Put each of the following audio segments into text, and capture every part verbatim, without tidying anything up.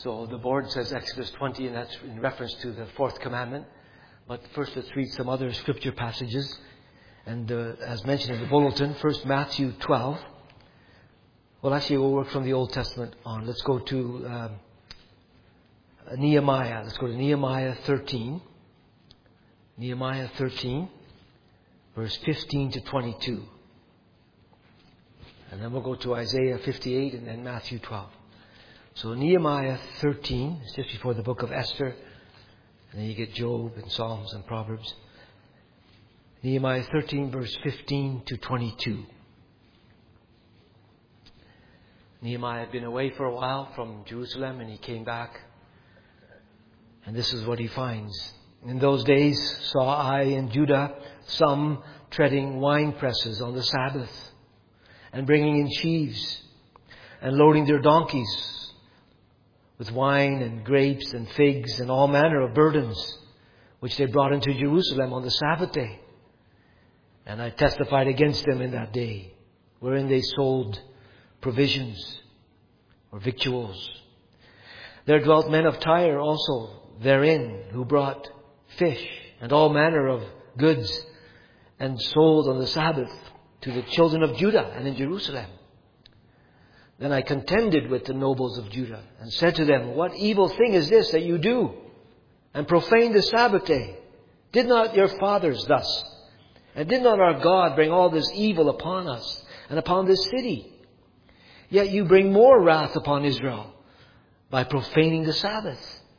So the board says Exodus twenty, and that's in reference to the fourth commandment. But first let's read some other scripture passages. And uh, as mentioned in the bulletin, first Matthew twelve. Well, actually we'll work from the Old Testament on. Let's go to um, Nehemiah. Let's go to Nehemiah thirteen. Nehemiah thirteen, verse fifteen to twenty-two. And then we'll go to Isaiah fifty-eight and then Matthew twelve. So Nehemiah thirteen, it's just before the book of Esther. And then you get Job and Psalms and Proverbs. Nehemiah thirteen, verse fifteen to twenty-two. Nehemiah had been away for a while from Jerusalem, and he came back. And this is what he finds. In those days saw I in Judah some treading wine presses on the Sabbath, and bringing in sheaves, and loading their donkeys with wine and grapes and figs and all manner of burdens, which they brought into Jerusalem on the Sabbath day. And I testified against them in that day, wherein they sold provisions or victuals. There dwelt men of Tyre also therein, who brought fish and all manner of goods, and sold on the Sabbath to the children of Judah and in Jerusalem. Then I contended with the nobles of Judah, and said to them, what evil thing is this that you do, and profane the Sabbath day? Did not your fathers thus? And did not our God bring all this evil upon us and upon this city? Yet you bring more wrath upon Israel by profaning the Sabbath.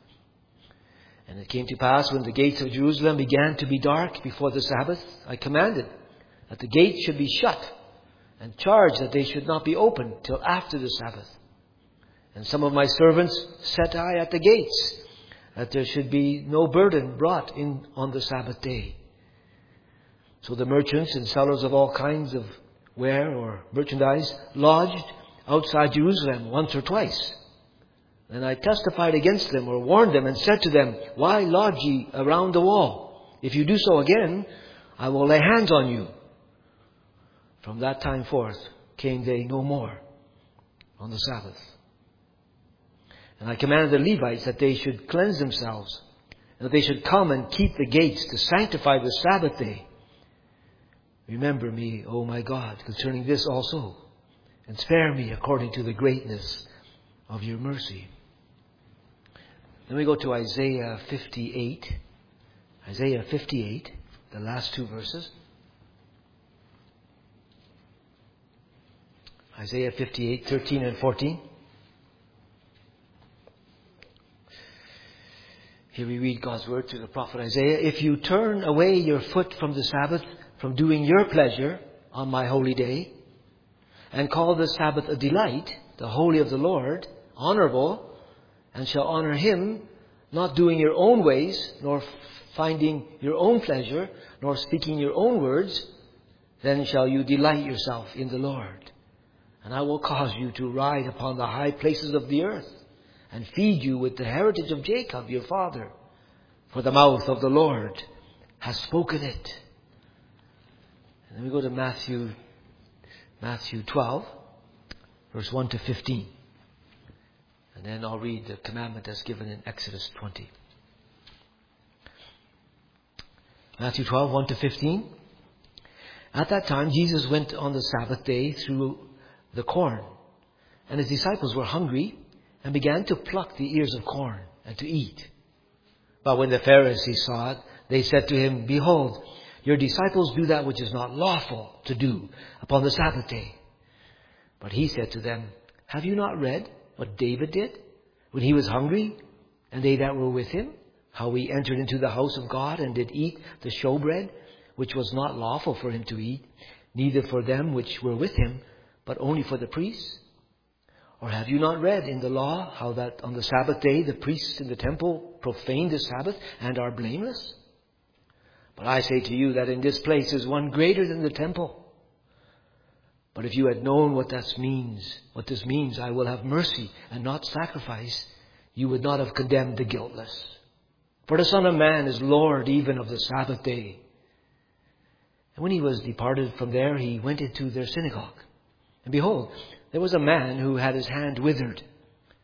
And it came to pass, when the gates of Jerusalem began to be dark before the Sabbath, I commanded that the gates should be shut, and charged that they should not be opened till after the Sabbath. And some of my servants set I at the gates, that there should be no burden brought in on the Sabbath day. So the merchants and sellers of all kinds of ware or merchandise lodged outside Jerusalem once or twice. Then I testified against them, or warned them, and said to them, why lodge ye around the wall? If you do so again, I will lay hands on you. From that time forth came they no more on the Sabbath. And I commanded the Levites that they should cleanse themselves, and that they should come and keep the gates to sanctify the Sabbath day. Remember me, O my God, concerning this also, and spare me according to the greatness of your mercy. Then we go to Isaiah fifty-eight. Isaiah fifty-eight, the last two verses. Isaiah fifty-eight, thirteen and fourteen. Here we read God's word through the prophet Isaiah. If you turn away your foot from the Sabbath, from doing your pleasure on my holy day, and call the Sabbath a delight, the holy of the Lord, honorable, and shall honor him, not doing your own ways, nor finding your own pleasure, nor speaking your own words, then shall you delight yourself in the Lord. And I will cause you to ride upon the high places of the earth, and feed you with the heritage of Jacob your father. For the mouth of the Lord has spoken it. And then we go to Matthew, Matthew twelve, verse one to fifteen. And then I'll read the commandment that's given in Exodus twenty. Matthew twelve, one to fifteen. At that time, Jesus went on the Sabbath day through the corn, and his disciples were hungry, and began to pluck the ears of corn and to eat. But when the Pharisees saw it, they said to him, behold, your disciples do that which is not lawful to do upon the Sabbath day. But he said to them, have you not read what David did when he was hungry, and they that were with him, how he entered into the house of God and did eat the showbread, which was not lawful for him to eat, neither for them which were with him, but only for the priests? Or have you not read in the law how that on the Sabbath day the priests in the temple profane the Sabbath and are blameless? But I say to you that in this place is one greater than the temple. But if you had known what this means, what this means, I will have mercy and not sacrifice, you would not have condemned the guiltless. For the Son of Man is Lord even of the Sabbath day. And when he was departed from there, he went into their synagogue. And behold, there was a man who had his hand withered.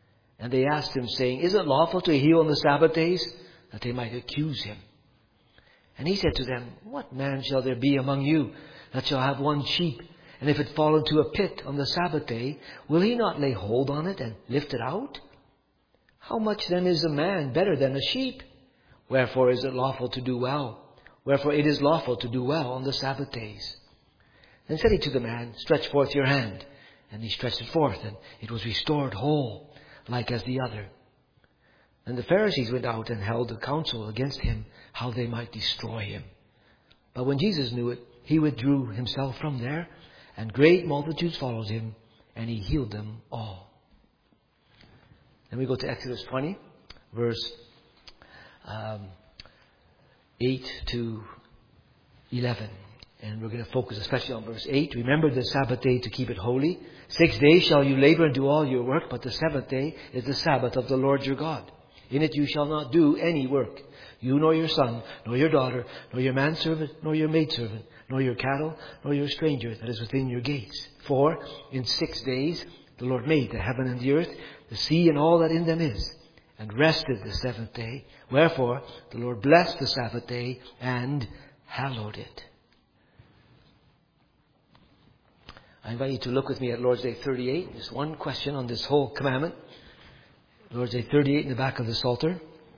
And they asked him, saying, Is it lawful to heal on the Sabbath days? That they might accuse him. And he said to them, What man shall there be among you that shall have one sheep, and if it fall into a pit on the Sabbath day, will he not lay hold on it and lift it out? How much then is a man better than a sheep? Wherefore is it lawful to do well? Wherefore it is lawful to do well on the Sabbath days. Then said he to the man, Stretch forth your hand. And he stretched it forth, and it was restored whole, like as the other. And the Pharisees went out and held a council against him, how they might destroy him. But when Jesus knew it, he withdrew himself from there, and great multitudes followed him, and he healed them all. Then we go to Exodus twenty, verse um, eight to eleven. And we're going to focus especially on verse eight. Remember the Sabbath day to keep it holy. Six days shall you labor and do all your work, but the seventh day is the Sabbath of the Lord your God. In it you shall not do any work, you nor your son, nor your daughter, nor your manservant, nor your maidservant, nor your cattle, nor your stranger that is within your gates. For in six days the Lord made the heaven and the earth, the sea and all that in them is, and rested the seventh day. Wherefore the Lord blessed the Sabbath day and hallowed it. I invite you to look with me at Lord's Day thirty-eight. Just one question on this whole commandment. Lord's Day thirty-eight in the back of the Psalter.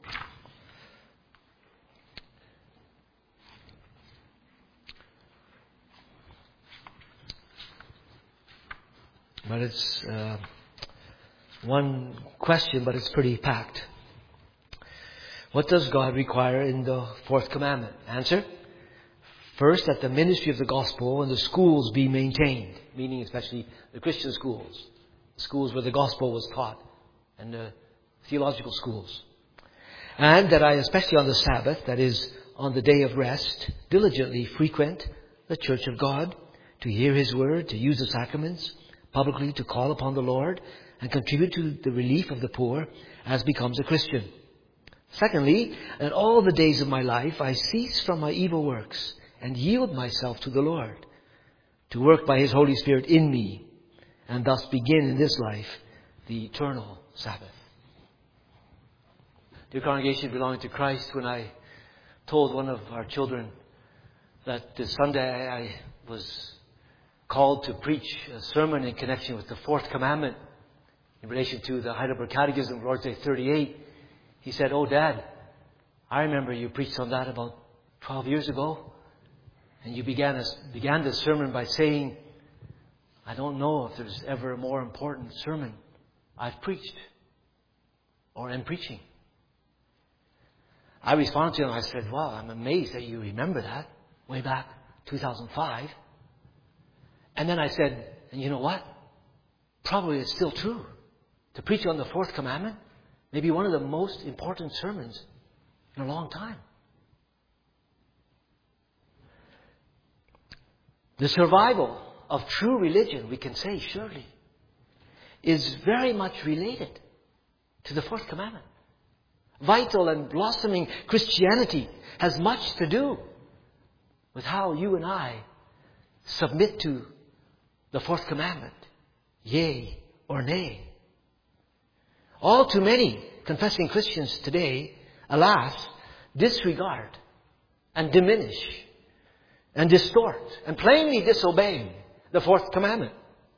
But it's uh, one question, but it's pretty packed. What does God require in the fourth commandment? Answer. First, that the ministry of the gospel and the schools be maintained, meaning especially the Christian schools, schools where the gospel was taught, and the theological schools. And that I, especially on the Sabbath, that is on the day of rest, diligently frequent the church of God to hear His word, to use the sacraments, publicly to call upon the Lord, and contribute to the relief of the poor as becomes a Christian. Secondly, that all the days of my life I cease from my evil works and yield myself to the Lord, to work by His Holy Spirit in me, and thus begin in this life the eternal Sabbath. Dear congregation belonging to Christ, when I told one of our children that this Sunday I was called to preach a sermon in connection with the fourth commandment in relation to the Heidelberg Catechism, Lord's Day thirty-eight, he said, "Oh, Dad, I remember you preached on that about twelve years ago. And you began, a, began the sermon by saying, I don't know if there's ever a more important sermon I've preached or am preaching." I responded to him, I said, "Wow, I'm amazed that you remember that way back two thousand five. And then I said, and you know what? Probably it's still true. To preach on the fourth commandment may be one of the most important sermons in a long time. The survival of true religion, we can say surely, is very much related to the fourth commandment. Vital and blossoming Christianity has much to do with how you and I submit to the fourth commandment, yea or nay. All too many confessing Christians today, alas, disregard and diminish and distort and plainly disobey the fourth commandment.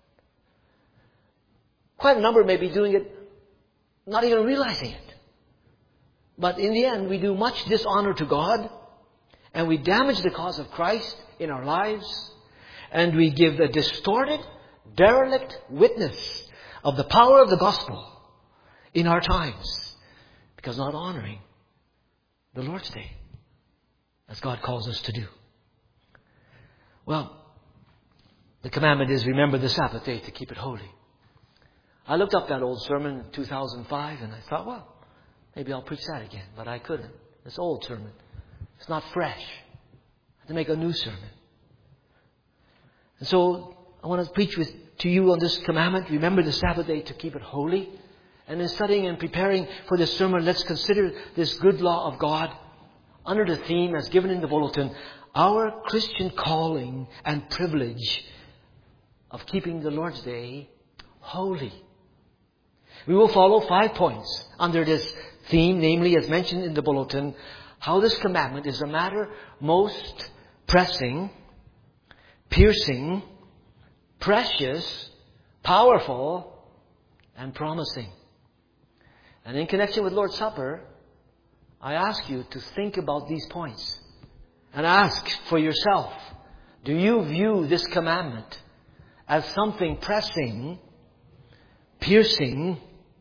Quite a number may be doing it, not even realizing it. But in the end, we do much dishonor to God, and we damage the cause of Christ in our lives, and we give a distorted, derelict witness of the power of the gospel in our times, because not honoring the Lord's Day as God calls us to do. Well, the commandment is remember the Sabbath day to keep it holy. I looked up that old sermon in two thousand five and I thought, well, maybe I'll preach that again. But I couldn't. This old sermon, it's not fresh. I had to make a new sermon. And so I want to preach with, to you on this commandment. Remember the Sabbath day to keep it holy. And in studying and preparing for this sermon, let's consider this good law of God under the theme as given in the bulletin, our Christian calling and privilege of keeping the Lord's Day holy. We will follow five points under this theme, namely, as mentioned in the bulletin, how this commandment is a matter most pressing, piercing, precious, powerful, and promising. And in connection with Lord's Supper, I ask you to think about these points and ask for yourself, do you view this commandment as something pressing, piercing,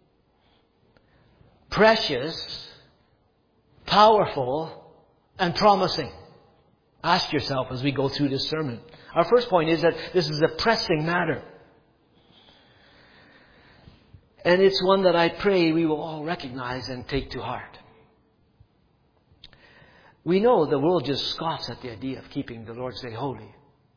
precious, powerful, and promising? Ask yourself as we go through this sermon. Our first point is that this is a pressing matter. And it's one that I pray we will all recognize and take to heart. We know the world just scoffs at the idea of keeping the Lord's Day holy.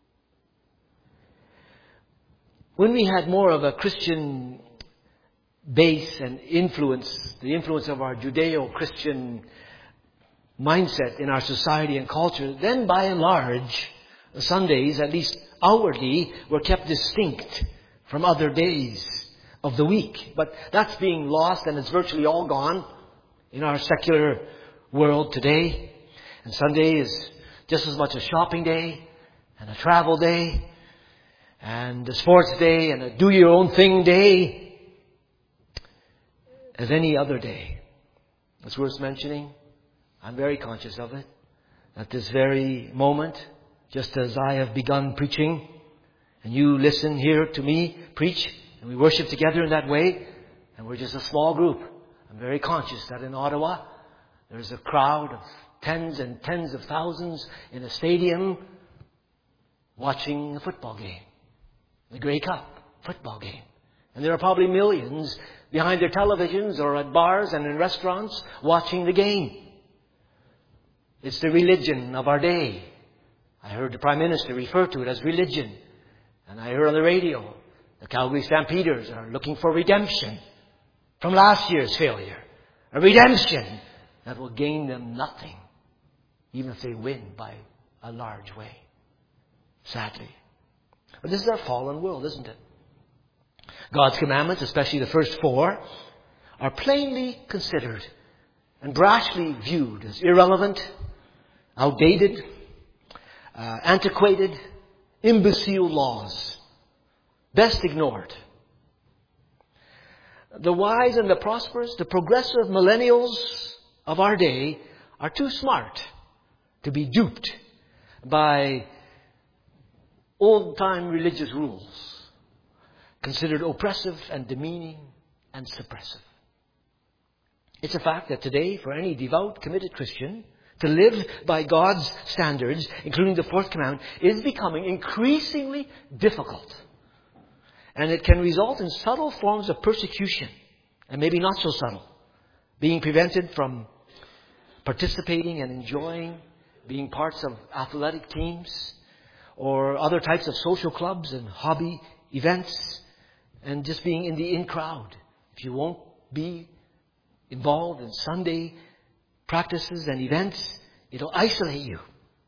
When we had more of a Christian base and influence, the influence of our Judeo-Christian mindset in our society and culture, then by and large, Sundays, at least outwardly, were kept distinct from other days of the week. But that's being lost, and it's virtually all gone in our secular world today. And Sunday is just as much a shopping day and a travel day and a sports day and a do-your-own-thing day as any other day. It's worth mentioning. I'm very conscious of it. At this very moment, just as I have begun preaching, and you listen here to me preach, and we worship together in that way, and we're just a small group. I'm very conscious that in Ottawa, there's a crowd of tens and tens of thousands in a stadium watching a football game, the Grey Cup football game. And there are probably millions behind their televisions or at bars and in restaurants watching the game. It's the religion of our day. I heard the Prime Minister refer to it as religion. And I heard on the radio the Calgary Stampeders are looking for redemption from last year's failure. A redemption that will gain them nothing, even if they win by a large way. Sadly. But this is our fallen world, isn't it? God's commandments, especially the first four, are plainly considered and brashly viewed as irrelevant, outdated, uh, antiquated, imbecile laws. Best ignored. The wise and the prosperous, the progressive millennials of our day are too smart to be duped by old-time religious rules, considered oppressive and demeaning and suppressive. It's a fact that today, for any devout, committed Christian, to live by God's standards, including the fourth commandment, is becoming increasingly difficult. And it can result in subtle forms of persecution, and maybe not so subtle. Being prevented from participating and enjoying being parts of athletic teams or other types of social clubs and hobby events, and just being in the in crowd. If you won't be involved in Sunday practices and events, it'll isolate you.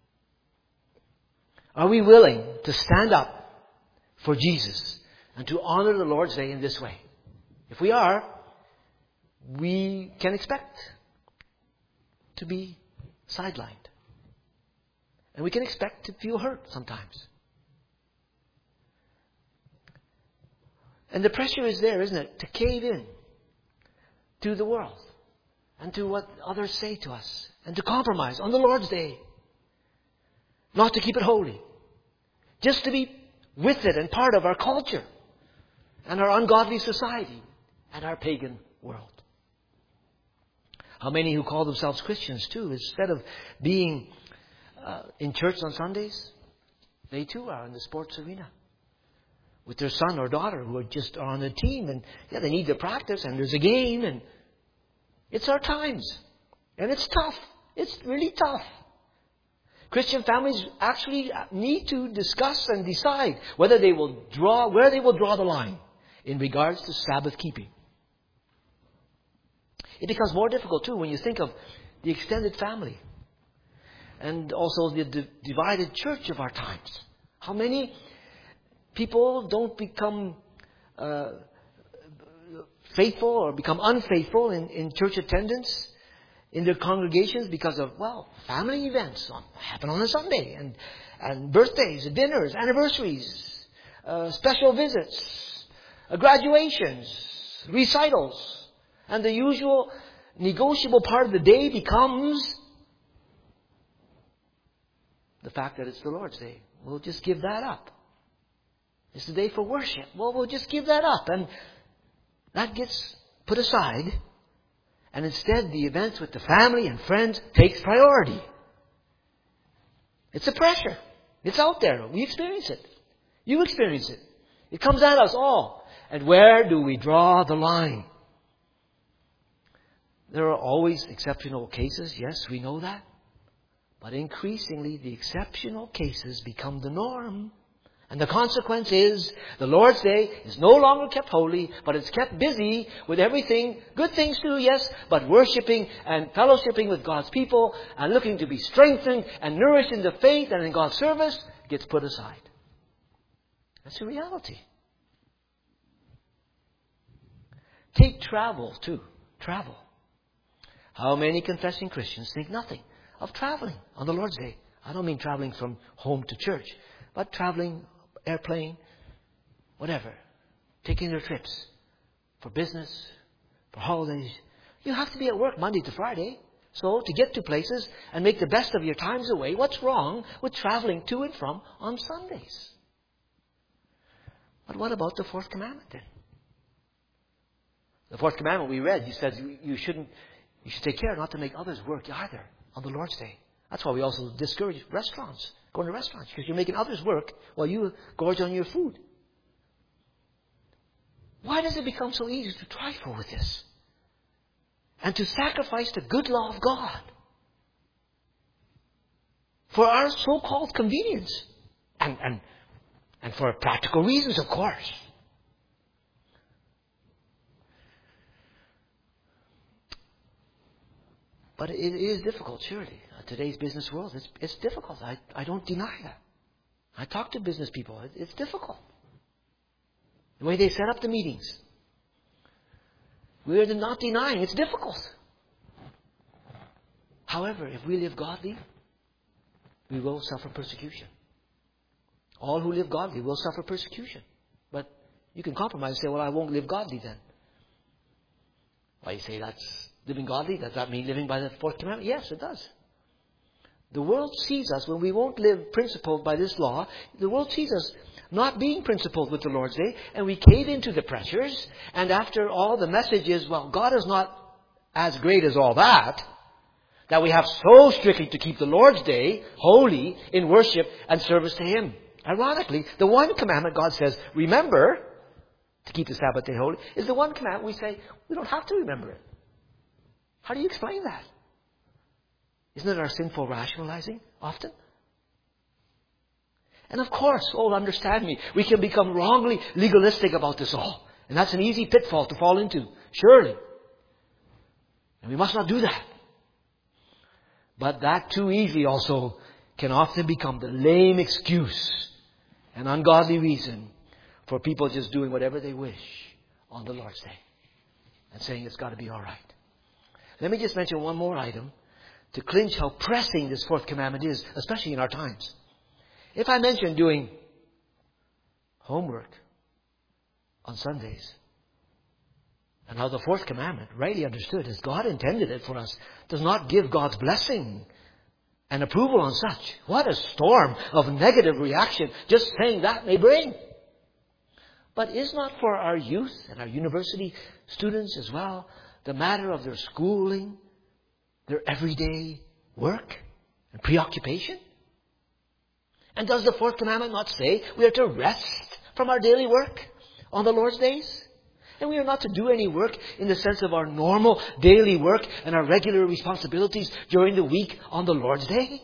Are we willing to stand up for Jesus and to honor the Lord's Day in this way? If we are, we can expect to be sidelined. And we can expect to feel hurt sometimes. And the pressure is there, isn't it? To cave in to the world and to what others say to us, and to compromise on the Lord's Day. Not to keep it holy. Just to be with it and part of our culture and our ungodly society and our pagan world. How many who call themselves Christians too, instead of being uh, in church on Sundays, they too are in the sports arena with their son or daughter who are just are on a team, and yeah, they need to practice, and there's a game, and it's our times. And it's tough. It's really tough. Christian families actually need to discuss and decide whether they will draw, where they will draw the line in regards to Sabbath keeping. It becomes more difficult too when you think of the extended family and also the d- divided church of our times. How many people don't become uh, faithful or become unfaithful in, in church attendance, in their congregations because of, well, family events on, happen on a Sunday, and, and birthdays, dinners, anniversaries, uh, special visits, uh, graduations, recitals. And the usual negotiable part of the day becomes the fact that it's the Lord's Day. We'll just give that up. It's the day for worship. Well, we'll just give that up. And that gets put aside. And instead, the events with the family and friends takes priority. It's a pressure. It's out there. We experience it. You experience it. It comes at us all. And where do we draw the line? There are always exceptional cases. Yes, we know that. But increasingly, the exceptional cases become the norm. And the consequence is the Lord's Day is no longer kept holy, but it's kept busy with everything. Good things too, yes, but worshipping and fellowshipping with God's people and looking to be strengthened and nourished in the faith and in God's service gets put aside. That's the reality. Take travel too. Travel. How many confessing Christians think nothing of traveling on the Lord's Day? I don't mean traveling from home to church, but traveling, airplane, whatever. Taking their trips for business, for holidays. You have to be at work Monday to Friday. So to get to places and make the best of your times away, what's wrong with traveling to and from on Sundays? But what about the fourth commandment then? The fourth commandment we read, you said you shouldn't, you should take care not to make others work either on the Lord's Day. That's why we also discourage restaurants, going to restaurants, because you're making others work while you gorge on your food. Why does it become so easy to trifle with this? And to sacrifice the good law of God for our so-called convenience. And, and, and for practical reasons, of course. But it is difficult, surely. In today's business world, it's, it's difficult. I, I don't deny that. I talk to business people. It, it's difficult. The way they set up the meetings. We are not denying it's difficult. However, if we live godly, we will suffer persecution. All who live godly will suffer persecution. But you can compromise and say, well, I won't live godly then. Why, you say that's living godly? Does that mean living by the fourth commandment? Yes, it does. The world sees us, when we won't live principled by this law, the world sees us not being principled with the Lord's Day, and we cave into the pressures, and after all, the message is, well, God is not as great as all that, that we have so strictly to keep the Lord's Day holy in worship and service to Him. Ironically, the one commandment God says, remember to keep the Sabbath day holy, is the one commandment we say, we don't have to remember it. How do you explain that? Isn't it our sinful rationalizing often? And of course, oh, understand me, we can become wrongly legalistic about this all. And that's an easy pitfall to fall into, surely. And we must not do that. But that too easy also can often become the lame excuse and ungodly reason for people just doing whatever they wish on the Lord's Day and saying it's got to be all right. Let me just mention one more item to clinch how pressing this fourth commandment is, especially in our times. If I mention doing homework on Sundays, and how the fourth commandment, rightly understood as God intended it for us, does not give God's blessing and approval on such, what a storm of negative reaction just saying that may bring. But is not for our youth and our university students as well the matter of their schooling, their everyday work and preoccupation? And does the fourth commandment not say we are to rest from our daily work on the Lord's days? And we are not to do any work in the sense of our normal daily work and our regular responsibilities during the week on the Lord's Day?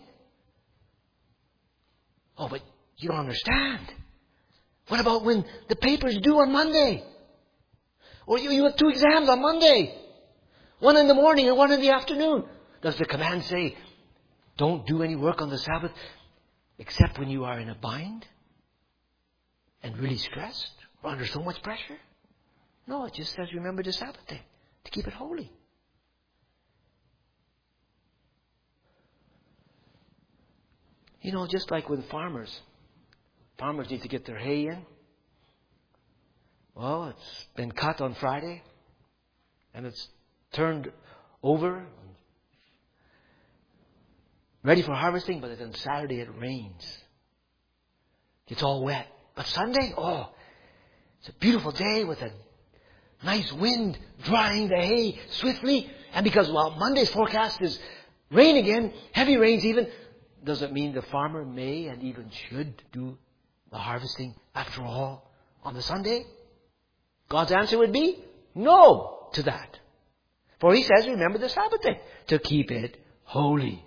Oh, but you don't understand. What about when the paper's due on Monday? Or you, you have two exams on Monday. One in the morning and one in the afternoon. Does the command say, don't do any work on the Sabbath except when you are in a bind and really stressed or under so much pressure? No, it just says remember the Sabbath day to keep it holy. You know, just like with farmers. Farmers need to get their hay in. Well, it's been cut on Friday. And it's turned over. Ready for harvesting, but then Saturday it rains. It's all wet. But Sunday, oh, it's a beautiful day with a nice wind drying the hay swiftly. And because, well, Monday's forecast is rain again, heavy rains even, doesn't mean the farmer may and even should do the harvesting after all on the Sunday. God's answer would be no to that. For He says, remember the Sabbath day to keep it holy.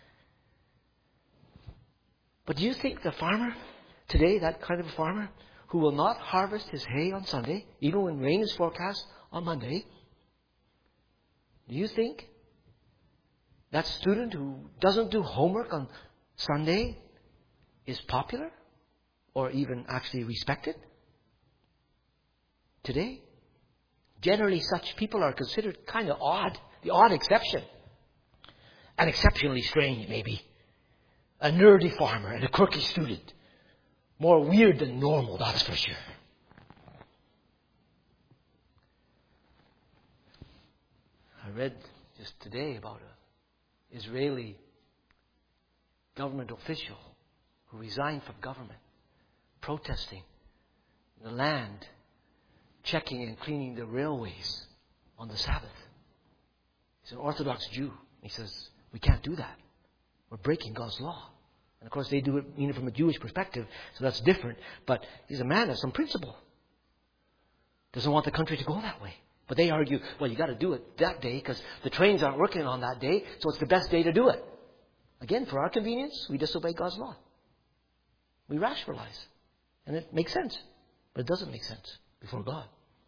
But do you think the farmer today, that kind of a farmer, who will not harvest his hay on Sunday, even when rain is forecast on Monday, do you think that student who doesn't do homework on Sunday is popular or even actually respected today? Generally, such people are considered kind of odd, the odd exception. And exceptionally strange, maybe. A nerdy farmer and a quirky student. More weird than normal, that's for sure. I read just today about an Israeli government official who resigned from government, protesting the land, checking and cleaning the railways on the Sabbath. He's an Orthodox Jew. He says, we can't do that. We're breaking God's law. And of course they do it you know, from a Jewish perspective, so that's different. But he's a man of some principle. Doesn't want the country to go that way. But they argue, well, you got to do it that day because the trains aren't working on that day, so it's the best day to do it. Again, for our convenience, we disobey God's law. We rationalize. And it makes sense. But it doesn't make sense before God.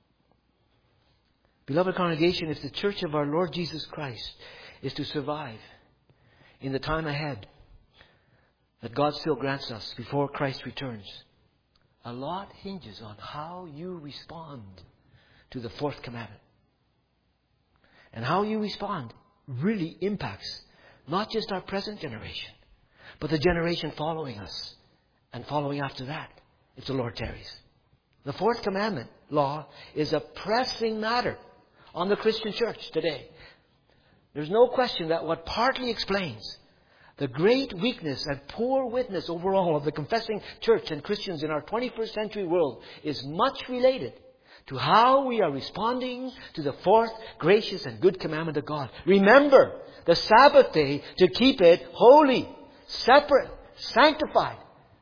Beloved congregation, if the church of our Lord Jesus Christ is to survive in the time ahead that God still grants us before Christ returns, a lot hinges on how you respond to the fourth commandment. And how you respond really impacts not just our present generation, but the generation following us and following after that, if the Lord tarries. The fourth commandment law is a pressing matter on the Christian church today. There's no question that what partly explains the great weakness and poor witness overall of the confessing church and Christians in our twenty-first century world is much related to how we are responding to the fourth gracious and good commandment of God. Remember the Sabbath day to keep it holy, separate, sanctified.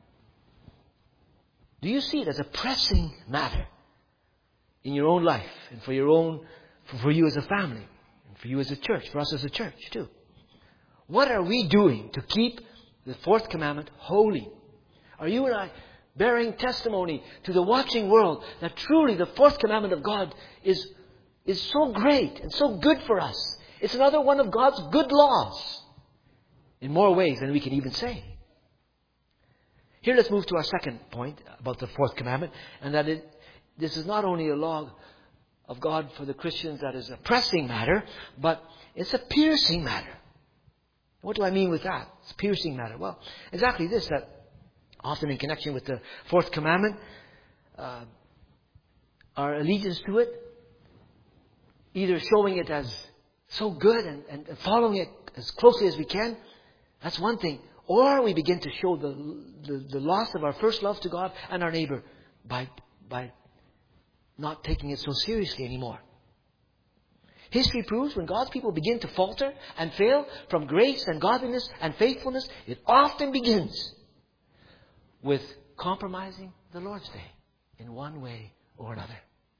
Do you see it as a pressing matter in your own life and for your own, for you as a family, and for you as a church, for us as a church too? What are we doing to keep the fourth commandment holy? Are you and I bearing testimony to the watching world that truly the fourth commandment of God is, is so great and so good for us? It's another one of God's good laws in more ways than we can even say. Here let's move to our second point about the fourth commandment, and that it, this is not only a law of God for the Christians that is a pressing matter, but it's a piercing matter. What do I mean with that? It's a piercing matter. Well, exactly this, that often in connection with the fourth commandment, uh, our allegiance to it, either showing it as so good and, and, and following it as closely as we can, that's one thing. Or we begin to show the, the, the loss of our first love to God and our neighbor by, by not taking it so seriously anymore. History proves when God's people begin to falter and fail from grace and godliness and faithfulness, it often begins with compromising the Lord's Day in one way or another.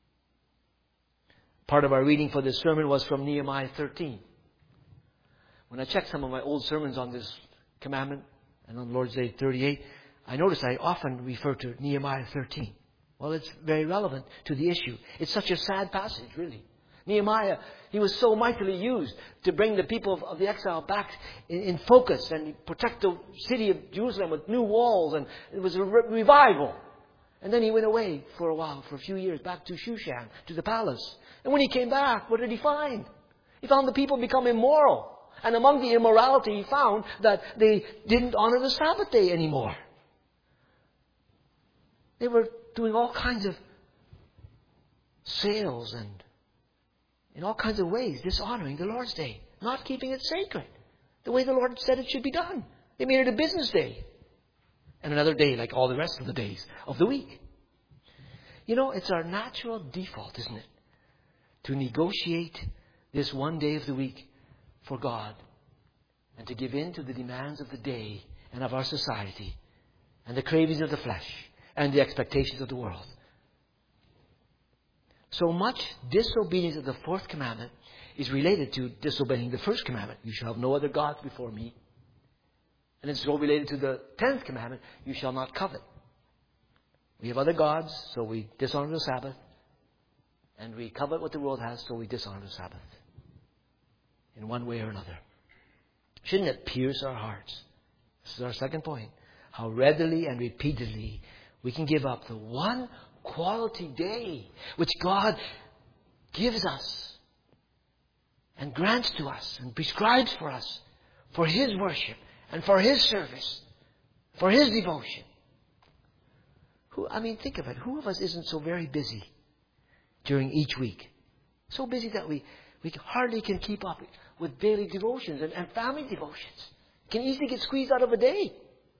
Part of our reading for this sermon was from Nehemiah thirteen. When I checked some of my old sermons on this commandment and on Lord's Day thirty-eight, I noticed I often refer to Nehemiah thirteen. Well, it's very relevant to the issue. It's such a sad passage, really. Nehemiah, he was so mightily used to bring the people of, of the exile back in, in focus and protect the city of Jerusalem with new walls, and it was a re- revival. And then he went away for a while, for a few years, back to Shushan, to the palace. And when he came back, what did he find? He found the people become immoral. And among the immorality, he found that they didn't honor the Sabbath day anymore. They were doing all kinds of sales and in all kinds of ways dishonoring the Lord's day, not keeping it sacred, the way the Lord said it should be done. They made it a business day and another day like all the rest of the days of the week. You know, it's our natural default, isn't it, to negotiate this one day of the week for God and to give in to the demands of the day and of our society and the cravings of the flesh and the expectations of the world. So much disobedience of the fourth commandment is related to disobeying the first commandment. You shall have no other gods before me. And it's so related to the tenth commandment. You shall not covet. We have other gods, so we dishonor the Sabbath. And we covet what the world has, so we dishonor the Sabbath. In one way or another. Shouldn't it pierce our hearts? This is our second point. How readily and repeatedly we can give up the one quality day which God gives us and grants to us and prescribes for us for His worship and for His service, for His devotion. Who, I mean, think of it. Who of us isn't so very busy during each week? So busy that we, we hardly can keep up with daily devotions and, and family devotions. Can easily get squeezed out of a day.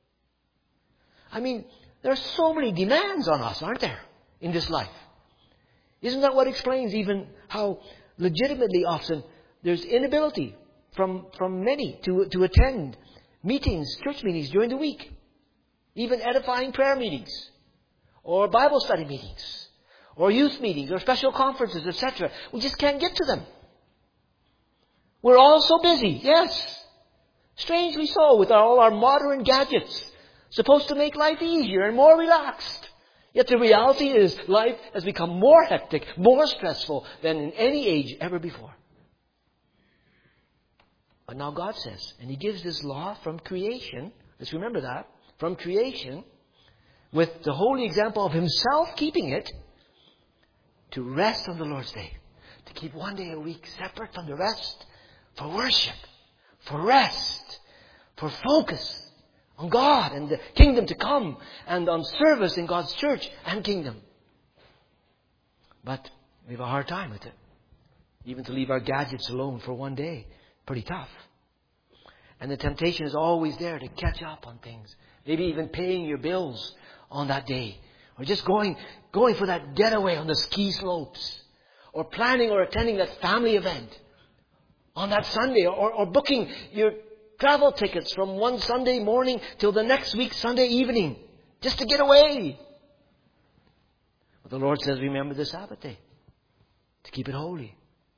I mean, there are so many demands on us, aren't there, in this life? Isn't that what explains even how legitimately often there's inability from, from many to, to attend meetings, church meetings during the week? Even edifying prayer meetings, or Bible study meetings, or youth meetings, or special conferences, et cetera. We just can't get to them. We're all so busy, yes. Strangely so, with all our modern gadgets, supposed to make life easier and more relaxed. Yet the reality is life has become more hectic, more stressful than in any age ever before. But now God says, and He gives this law from creation, let's remember that, from creation, with the holy example of Himself keeping it, to rest on the Lord's day. To keep one day a week separate from the rest, for worship, for rest, for focus on God and the kingdom to come, and on service in God's church and kingdom. But we have a hard time with it. Even to leave our gadgets alone for one day. Pretty tough. And the temptation is always there to catch up on things. Maybe even paying your bills on that day. Or just going, going for that getaway on the ski slopes. Or planning or attending that family event on that Sunday. Or, or booking your travel tickets from one Sunday morning till the next week Sunday evening. Just to get away. But the Lord says, remember the Sabbath day. To keep it holy.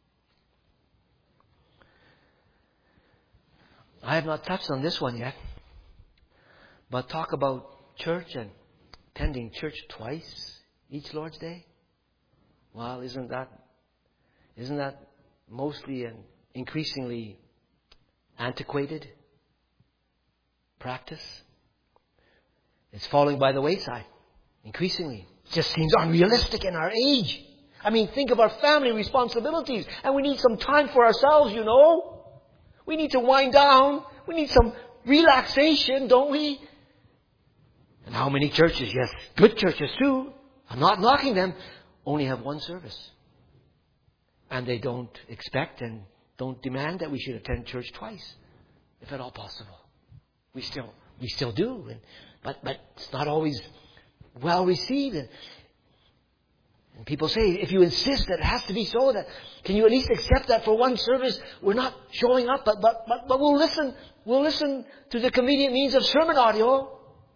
I have not touched on this one yet. But talk about church and attending church twice each Lord's Day. Well, isn't that, isn't that mostly and increasingly antiquated practice? It's falling by the wayside increasingly. It just seems unrealistic in our age. I mean, think of our family responsibilities, and we need some time for ourselves, you know. We need to wind down. We need some relaxation, don't we? And how many churches, yes, good churches too, I'm not knocking them, only have one service. And they don't expect and don't demand that we should attend church twice, if at all possible. We still, we still do, and, but but it's not always well received. And, and people say, if you insist that it has to be so, that can you at least accept that for one service we're not showing up, but but but, but we'll listen. We'll listen to the convenient means of sermon audio.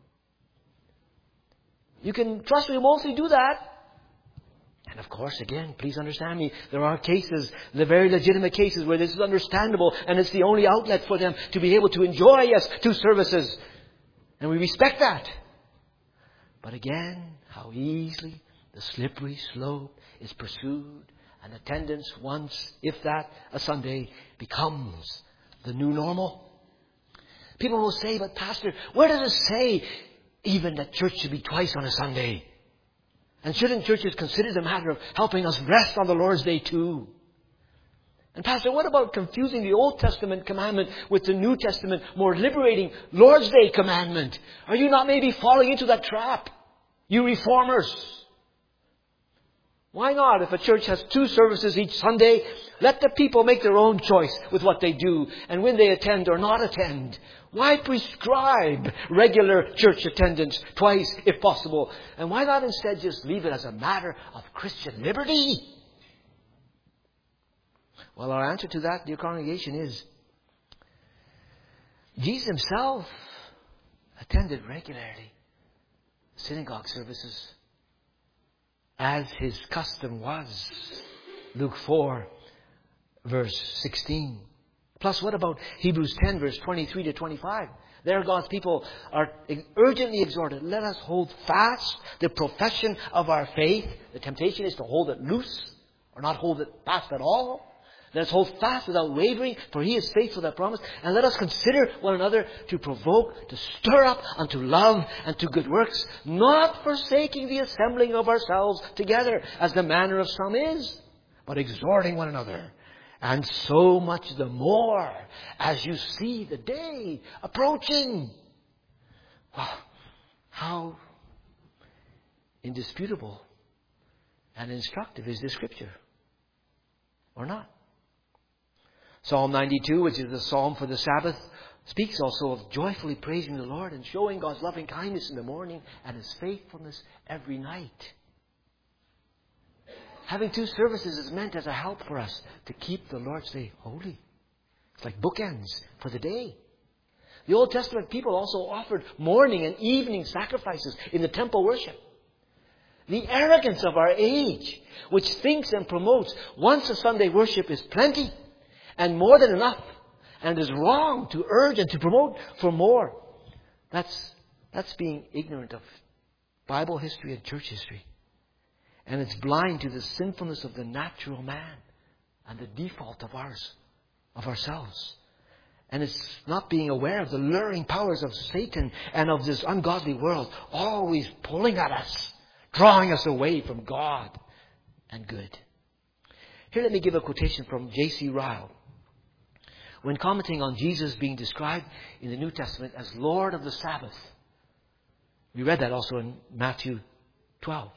You can trust me, we'll mostly do that. And of course, again, please understand me, there are cases, the very legitimate cases where this is understandable and it's the only outlet for them to be able to enjoy, yes, two services. And we respect that. But again, how easily the slippery slope is pursued, and attendance once, if that, a Sunday becomes the new normal. People will say, but Pastor, where does it say even that church should be twice on a Sunday? And shouldn't churches consider the matter of helping us rest on the Lord's Day too? And Pastor, what about confusing the Old Testament commandment with the New Testament, more liberating Lord's Day commandment? Are you not maybe falling into that trap, you reformers? Why not? If a church has two services each Sunday, let the people make their own choice with what they do and when they attend or not attend. Why prescribe regular church attendance twice if possible? And why not instead just leave it as a matter of Christian liberty? Well, our answer to that, dear congregation, is Jesus Himself attended regularly synagogue services, as His custom was. Luke four, verse sixteen. Plus, what about Hebrews ten, verse twenty-three to twenty-five? There, God's people are urgently exhorted, let us hold fast the profession of our faith. The temptation is to hold it loose or not hold it fast at all. Let us hold fast without wavering, for He is faithful that promise. And let us consider one another to provoke, to stir up unto love and to good works, not forsaking the assembling of ourselves together, as the manner of some is, but exhorting one another. And so much the more as you see the day approaching. Wow, how indisputable and instructive is this scripture, or not? Psalm ninety-two, which is the psalm for the Sabbath, speaks also of joyfully praising the Lord and showing God's loving kindness in the morning and His faithfulness every night. Having two services is meant as a help for us to keep the Lord's Day holy. It's like bookends for the day. The Old Testament people also offered morning and evening sacrifices in the temple worship. The arrogance of our age, which thinks and promotes once a Sunday worship is plenty and more than enough, and it is wrong to urge and to promote for more. That's, that's being ignorant of Bible history and church history. And it's blind to the sinfulness of the natural man and the default of ours, of ourselves. And it's not being aware of the luring powers of Satan and of this ungodly world, always pulling at us, drawing us away from God and good. Here, let me give a quotation from J C Ryle. When commenting on Jesus being described in the New Testament as Lord of the Sabbath. We read that also in Matthew twelve.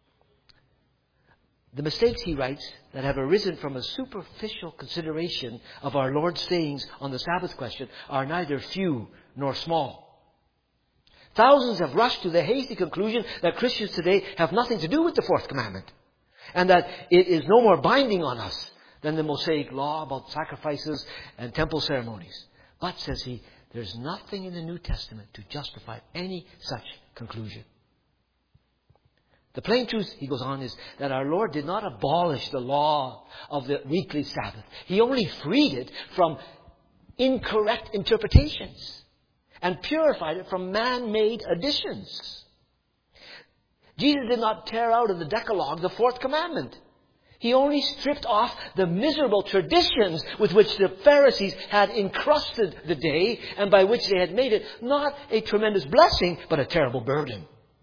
The mistakes, he writes, that have arisen from a superficial consideration of our Lord's sayings on the Sabbath question are neither few nor small. Thousands have rushed to the hasty conclusion that Christians today have nothing to do with the fourth commandment, and that it is no more binding on us than the Mosaic law about sacrifices and temple ceremonies. But, says he, there's nothing in the New Testament to justify any such conclusion. The plain truth, he goes on, is that our Lord did not abolish the law of the weekly Sabbath. He only freed it from incorrect interpretations and purified it from man-made additions. Jesus did not tear out of the Decalogue the fourth commandment. He only stripped off the miserable traditions with which the Pharisees had encrusted the day and by which they had made it not a tremendous blessing, but a terrible burden.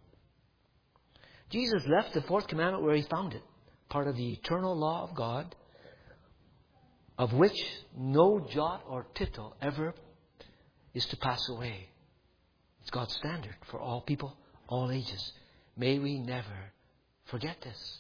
Jesus left the fourth commandment where He found it, part of the eternal law of God, of which no jot or tittle ever is to pass away. It's God's standard for all people, all ages. May we never forget this.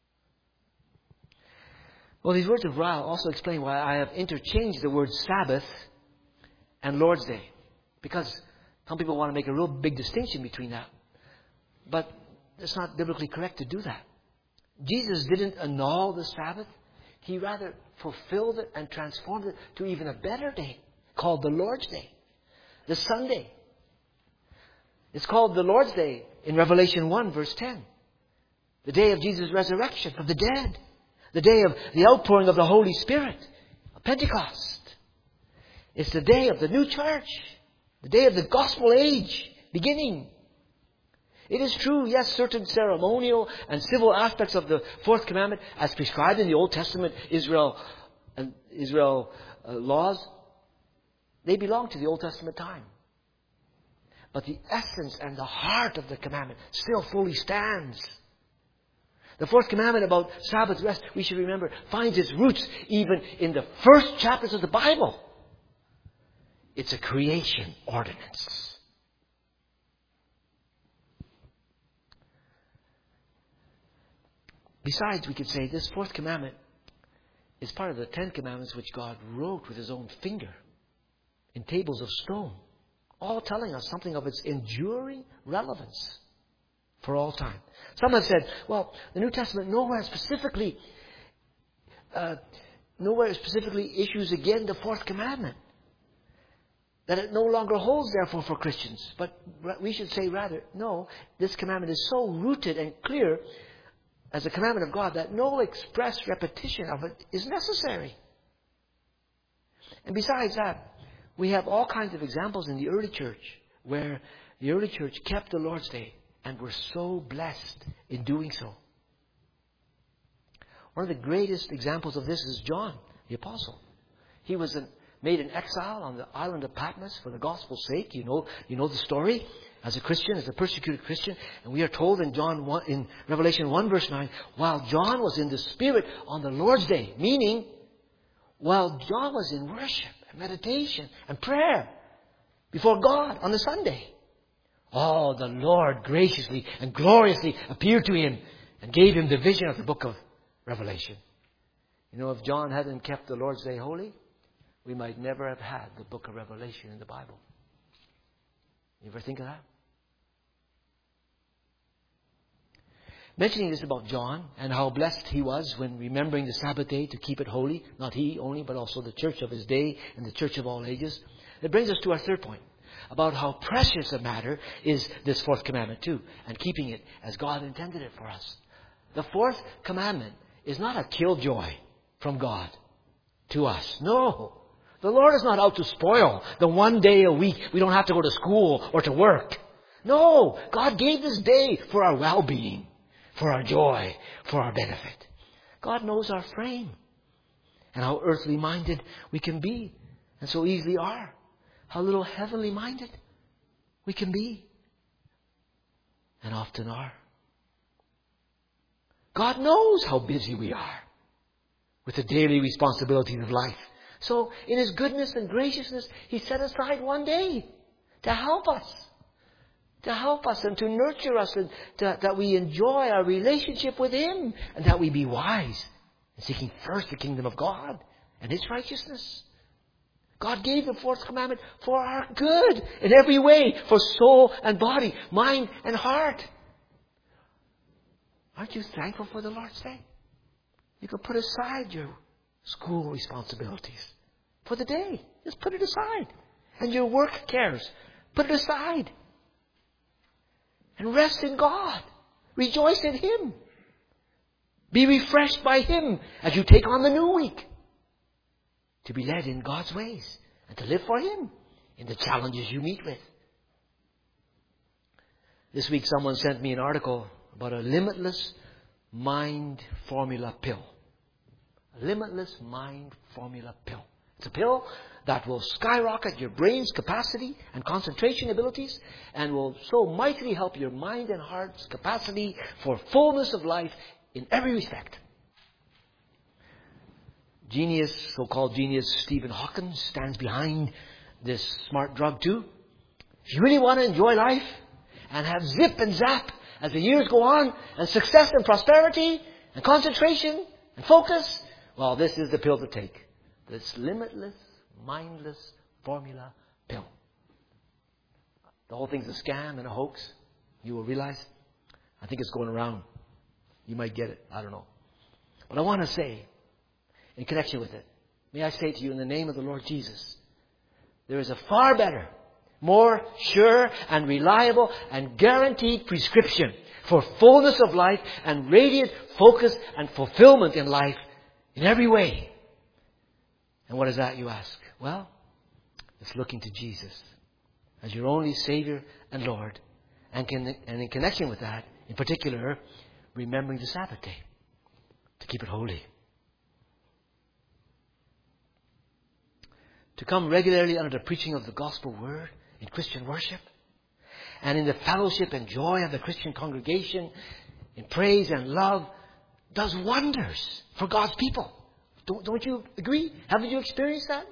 Well, these words of Ryle also explain why I have interchanged the word Sabbath and Lord's Day. Because some people want to make a real big distinction between that. But it's not biblically correct to do that. Jesus didn't annul the Sabbath. He rather fulfilled it and transformed it to even a better day called the Lord's Day, the Sunday. It's called the Lord's Day in Revelation one, verse ten. The day of Jesus' resurrection from the dead. The day of the outpouring of the Holy Spirit, Pentecost. It's the day of the new church, the day of the gospel age beginning. It is true, yes, certain ceremonial and civil aspects of the fourth commandment, as prescribed in the Old Testament Israel and Israel uh, laws, they belong to the Old Testament time. But the essence and the heart of the commandment still fully stands. The fourth commandment about Sabbath rest, we should remember, finds its roots even in the first chapters of the Bible. It's a creation ordinance. Besides, we could say this fourth commandment is part of the Ten Commandments which God wrote with His own finger in tables of stone, all telling us something of its enduring relevance for all time. Some have said, well, the New Testament nowhere specifically, uh, nowhere specifically issues again the fourth commandment. That it no longer holds, therefore, for Christians. But we should say rather, no, this commandment is so rooted and clear as a commandment of God that no express repetition of it is necessary. And besides that, we have all kinds of examples in the early church where the early church kept the Lord's Day and were so blessed in doing so. One of the greatest examples of this is John, the Apostle. He was an made an exile on the island of Patmos for the gospel's sake. You know, you know the story. As a Christian, as a persecuted Christian, and we are told in John one, in Revelation one verse nine, while John was in the Spirit on the Lord's Day, meaning while John was in worship and meditation and prayer before God on the Sunday, oh, the Lord graciously and gloriously appeared to him and gave him the vision of the book of Revelation. You know, if John hadn't kept the Lord's Day holy, we might never have had the book of Revelation in the Bible. You ever think of that? Mentioning this about John and how blessed he was when remembering the Sabbath day to keep it holy, not he only, but also the church of his day and the church of all ages. That brings us to our third point, about how precious a matter is this fourth commandment too, and keeping it as God intended it for us. The fourth commandment is not a killjoy from God to us. No. The Lord is not out to spoil the one day a week we don't have to go to school or to work. No. God gave this day for our well-being, for our joy, for our benefit. God knows our frame and how earthly minded we can be, and so easily are. How little heavenly minded we can be, and often are. God knows how busy we are with the daily responsibilities of life. So in His goodness and graciousness, He set aside one day to help us. To help us and to nurture us, and to, that we enjoy our relationship with Him, and that we be wise in seeking first the kingdom of God and His righteousness. God gave the fourth commandment for our good in every way, for soul and body, mind and heart. Aren't you thankful for the Lord's Day? You can put aside your school responsibilities for the day. Just put it aside. And your work cares. Put it aside. And rest in God. Rejoice in Him. Be refreshed by Him as you take on the new week. To be led in God's ways and to live for Him in the challenges you meet with. This week someone sent me an article about a limitless mind formula pill. A limitless mind formula pill. It's a pill that will skyrocket your brain's capacity and concentration abilities and will so mightily help your mind and heart's capacity for fullness of life in every respect. Genius, so-called genius Stephen Hawking stands behind this smart drug too. If you really want to enjoy life and have zip and zap as the years go on, and success and prosperity and concentration and focus, well, this is the pill to take. This limitless, mindless formula pill. The whole thing's a scam and a hoax. You will realize. I think it's going around. You might get it. I don't know. But I want to say, in connection with it, may I say to you in the name of the Lord Jesus, there is a far better, more sure and reliable and guaranteed prescription for fullness of life and radiant focus and fulfillment in life in every way. And what is that, you ask? Well, it's looking to Jesus as your only Savior and Lord. And, can, and in connection with that, in particular, remembering the Sabbath day to keep it holy. To come regularly under the preaching of the gospel word in Christian worship and in the fellowship and joy of the Christian congregation, in praise and love does wonders for God's people. Don't, don't you agree? Haven't you experienced that?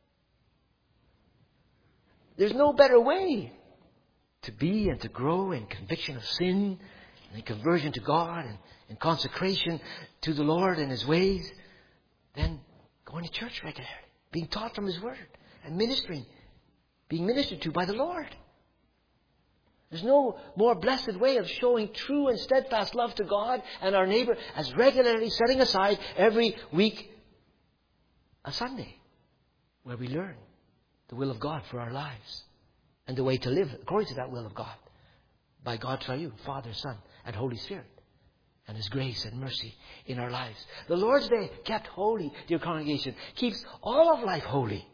There's no better way to be and to grow in conviction of sin and in conversion to God and in consecration to the Lord and His ways than going to church regularly, being taught from His Word and ministering, being ministered to by the Lord. There's no more blessed way of showing true and steadfast love to God and our neighbor as regularly setting aside every week a Sunday where we learn the will of God for our lives and the way to live according to that will of God by God Triune, Father, Son, and Holy Spirit, and His grace and mercy in our lives. The Lord's Day, kept holy, dear congregation, keeps all of life holy,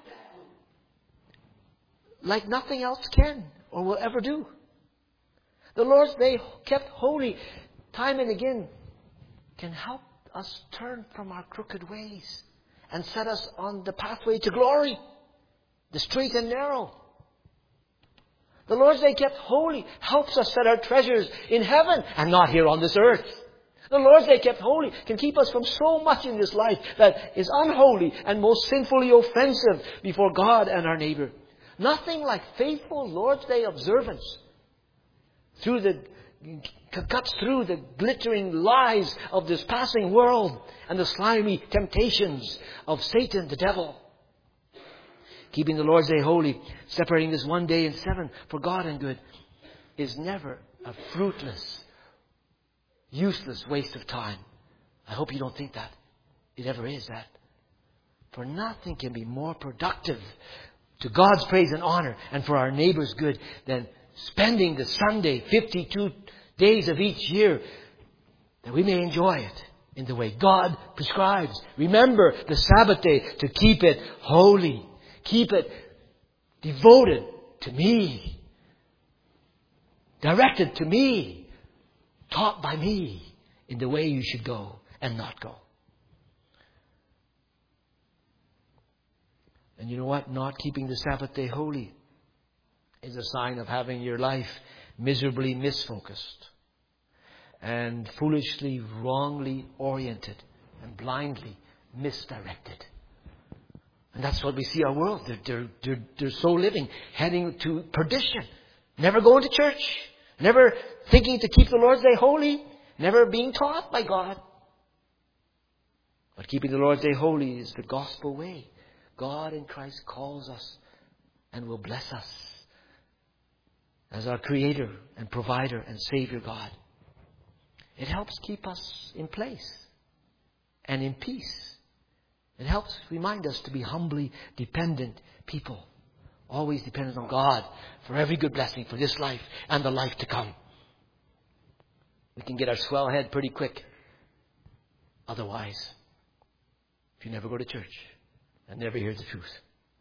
like nothing else can or will ever do. The Lord's Day, kept holy, time and again, can help us turn from our crooked ways and set us on the pathway to glory, the straight and narrow. The Lord's Day, kept holy, helps us set our treasures in heaven and not here on this earth. The Lord's Day, kept holy, can keep us from so much in this life that is unholy and most sinfully offensive before God and our neighbor. Nothing like faithful Lord's Day observance through the cuts through the glittering lies of this passing world and the slimy temptations of Satan, the devil. Keeping the Lord's Day holy, separating this one day in seven for God and good, is never a fruitless, useless waste of time. I hope you don't think that. It ever is that. For nothing can be more productive to God's praise and honor and for our neighbor's good than spending the Sunday, fifty-two days of each year, that we may enjoy it in the way God prescribes. Remember the Sabbath day to keep it holy. Keep it devoted to me, directed to me, taught by me in the way you should go and not go. And you know what? Not keeping the Sabbath day holy is a sign of having your life miserably misfocused and foolishly, wrongly oriented and blindly misdirected. And that's what we see our world. They're, they're, they're, they're so living, heading to perdition. Never going to church. Never thinking to keep the Lord's Day holy. Never being taught by God. But keeping the Lord's Day holy is the gospel way. God in Christ calls us and will bless us as our Creator and Provider and Savior God. It helps keep us in place and in peace. It helps remind us to be humbly dependent people. Always dependent on God for every good blessing for this life and the life to come. We can get our swell head pretty quick. Otherwise, if you never go to church and never hear the truth.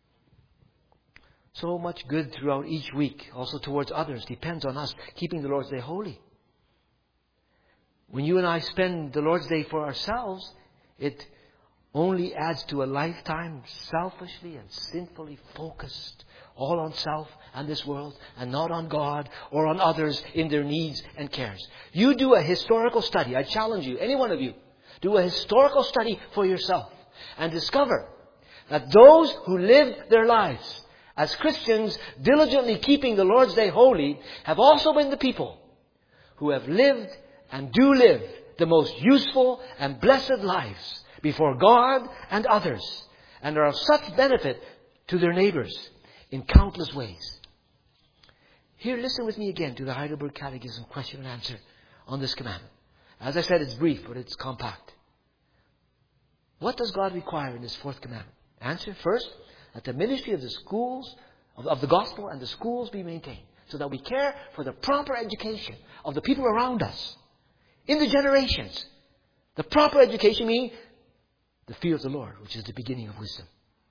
So much good throughout each week, also towards others, depends on us keeping the Lord's Day holy. When you and I spend the Lord's Day for ourselves, it only adds to a lifetime selfishly and sinfully focused all on self and this world and not on God or on others in their needs and cares. You do a historical study. I challenge you, any one of you, do a historical study for yourself and discover that those who lived their lives as Christians diligently keeping the Lord's Day holy have also been the people who have lived and do live the most useful and blessed lives before God and others, and are of such benefit to their neighbors in countless ways. Here, listen with me again to the Heidelberg Catechism question and answer on this commandment. As I said, it's brief, but it's compact. What does God require in this fourth commandment? Answer, first, that the ministry of the schools, of, of the gospel and the schools be maintained, so that we care for the proper education of the people around us, in the generations. The proper education meaning the fear of the Lord, which is the beginning of wisdom.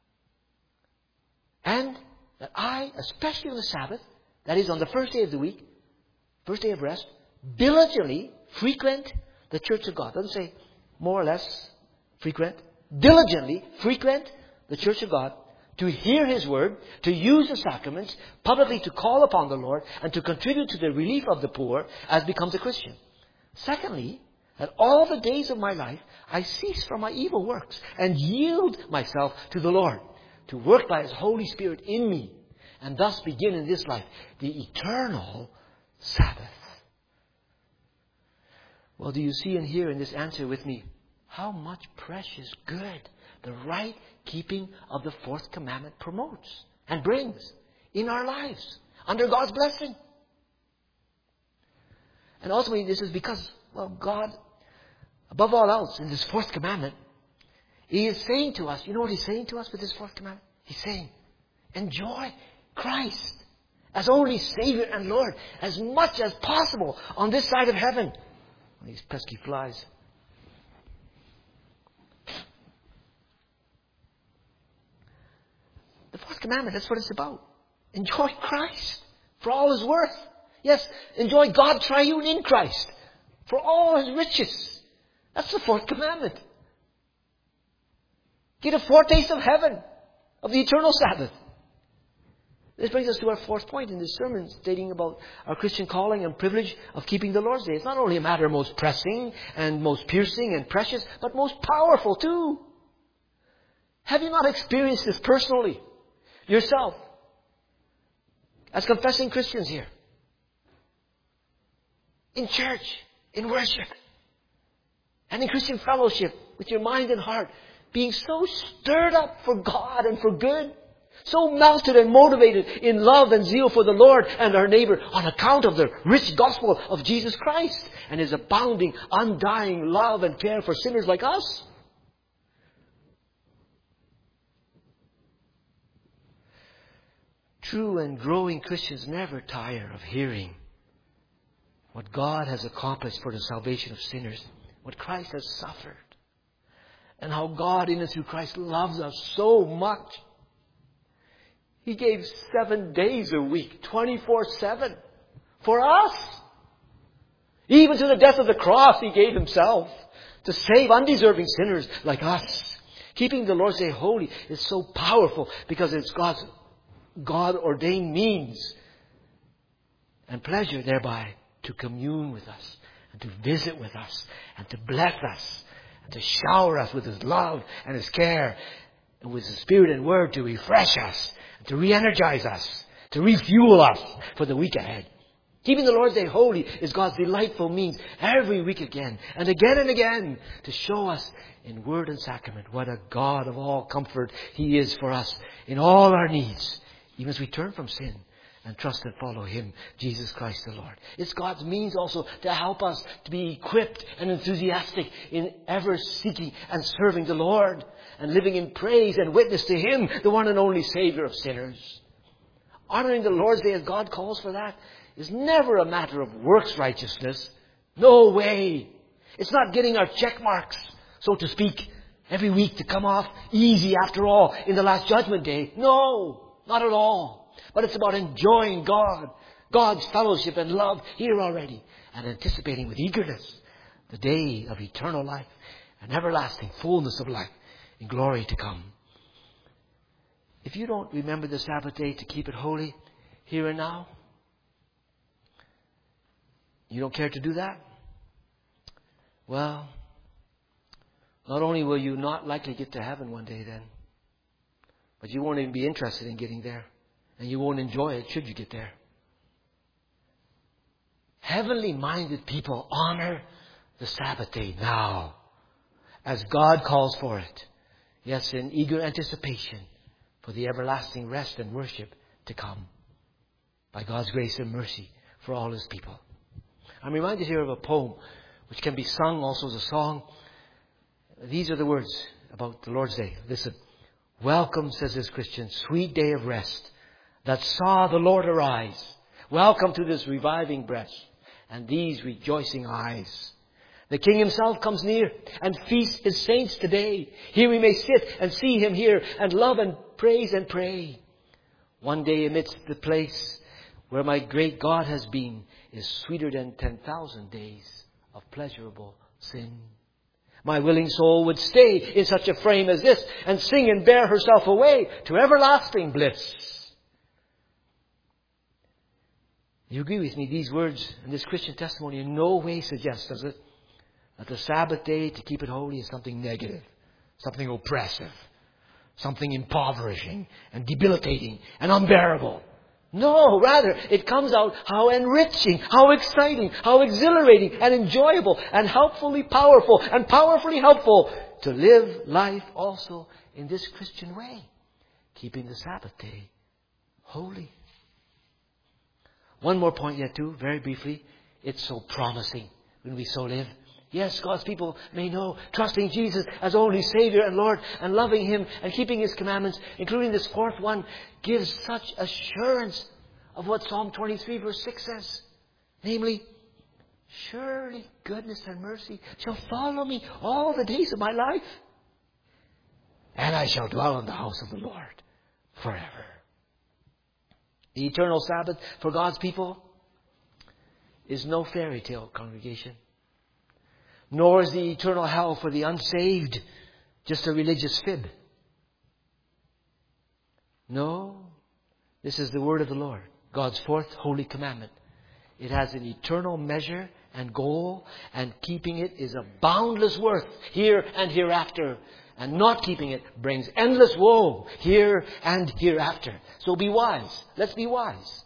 And that I, especially on the Sabbath, that is on the first day of the week, first day of rest, diligently frequent the church of God. Doesn't say more or less frequent. Diligently frequent the church of God to hear His word, to use the sacraments, publicly to call upon the Lord, and to contribute to the relief of the poor as becomes a Christian. Secondly, that all the days of my life I cease from my evil works and yield myself to the Lord, to work by His Holy Spirit in me, and thus begin in this life the eternal Sabbath. Well, do you see and hear in this answer with me how much precious good the right keeping of the fourth commandment promotes and brings in our lives under God's blessing? And ultimately, this is because, well, God, above all else, in this fourth commandment, He is saying to us, you know what He's saying to us with this fourth commandment? He's saying, enjoy Christ as only Savior and Lord as much as possible on this side of heaven. These pesky flies. The fourth commandment, that's what it's about. Enjoy Christ for all His worth. Yes, enjoy God triune in Christ for all His riches. That's the fourth commandment. Get a foretaste of heaven, of the eternal Sabbath. This brings us to our fourth point in this sermon, stating about our Christian calling and privilege of keeping the Lord's Day. It's not only a matter most pressing and most piercing and precious, but most powerful too. Have you not experienced this personally, yourself, as confessing Christians here? In church, in worship, and in Christian fellowship, with your mind and heart, being so stirred up for God and for good, so melted and motivated in love and zeal for the Lord and our neighbor on account of the rich gospel of Jesus Christ and His abounding, undying love and care for sinners like us. True and growing Christians never tire of hearing what God has accomplished for the salvation of sinners, what Christ has suffered, and how God in and through Christ loves us so much. He gave seven days a week, twenty-four seven, for us. Even to the death of the cross, He gave Himself to save undeserving sinners like us. Keeping the Lord's Day holy is so powerful because it's God's God-ordained means and pleasure thereby to commune with us and to visit with us and to bless us and to shower us with His love and His care and with His Spirit and Word to refresh us, to re-energize us, to refuel us for the week ahead. Keeping the Lord's Day holy is God's delightful means every week again and again and again to show us in word and sacrament what a God of all comfort He is for us in all our needs, even as we turn from sin and trust and follow Him, Jesus Christ the Lord. It's God's means also to help us to be equipped and enthusiastic in ever seeking and serving the Lord and living in praise and witness to Him, the one and only Savior of sinners. Honoring the Lord's Day as God calls for that is never a matter of works righteousness. No way. It's not getting our check marks, so to speak, every week to come off easy after all in the last judgment day. No, not at all. But it's about enjoying God, God's fellowship and love here already, and anticipating with eagerness the day of eternal life and everlasting fullness of life in glory to come. If you don't remember the Sabbath day to keep it holy here and now, you don't care to do that? Well, not only will you not likely get to heaven one day then, but you won't even be interested in getting there. And you won't enjoy it should you get there. Heavenly minded people honor the Sabbath day now as God calls for it. Yes, in eager anticipation for the everlasting rest and worship to come by God's grace and mercy for all His people. I'm reminded here of a poem which can be sung also as a song. These are the words about the Lord's Day. Listen. Welcome, says this Christian, sweet day of rest that saw the Lord arise. Welcome to this reviving breast and these rejoicing eyes. The King Himself comes near and feasts His saints today. Here we may sit and see Him here and love and praise and pray. One day amidst the place where my great God has been is sweeter than ten thousand days of pleasurable sin. My willing soul would stay in such a frame as this and sing and bear herself away to everlasting bliss. You agree with me? These words and this Christian testimony in no way suggests, does it, that the Sabbath day, to keep it holy, is something negative, something oppressive, something impoverishing and debilitating and unbearable. No, rather, it comes out how enriching, how exciting, how exhilarating and enjoyable and helpfully powerful and powerfully helpful to live life also in this Christian way, keeping the Sabbath day holy. One more point yet too, very briefly. It's so promising when we so live. Yes, God's people may know trusting Jesus as only Savior and Lord and loving Him and keeping His commandments, including this fourth one, gives such assurance of what Psalm twenty-three verse six says. Namely, surely goodness and mercy shall follow me all the days of my life, and I shall dwell in the house of the Lord forever. The eternal Sabbath for God's people is no fairy tale, congregation. Nor is the eternal hell for the unsaved just a religious fib. No, this is the word of the Lord, God's fourth holy commandment. It has an eternal measure and goal, and keeping it is a boundless worth here and hereafter. And not keeping it brings endless woe here and hereafter. So be wise. Let's be wise.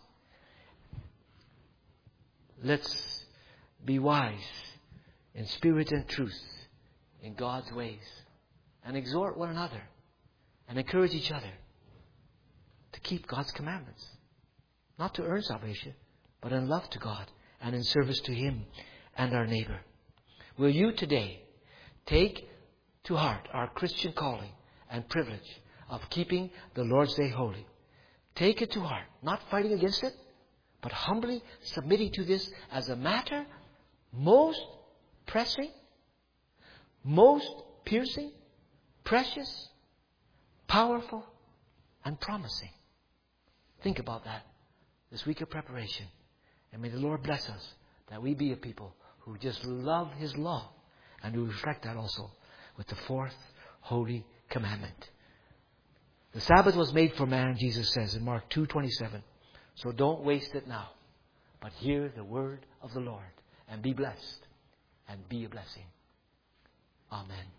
Let's be wise in spirit and truth in God's ways. And exhort one another and encourage each other to keep God's commandments. Not to earn salvation, but in love to God and in service to Him and our neighbor. Will you today take to heart our Christian calling and privilege of keeping the Lord's Day holy? Take it to heart, not fighting against it, but humbly submitting to this as a matter most pressing, most piercing, precious, powerful, and promising. Think about that this week of preparation. And may the Lord bless us that we be a people who just love His law and who reflect that also with the fourth holy commandment. The Sabbath was made for man, Jesus says in Mark two twenty-seven. So don't waste it now, but hear the word of the Lord and be blessed and be a blessing. Amen.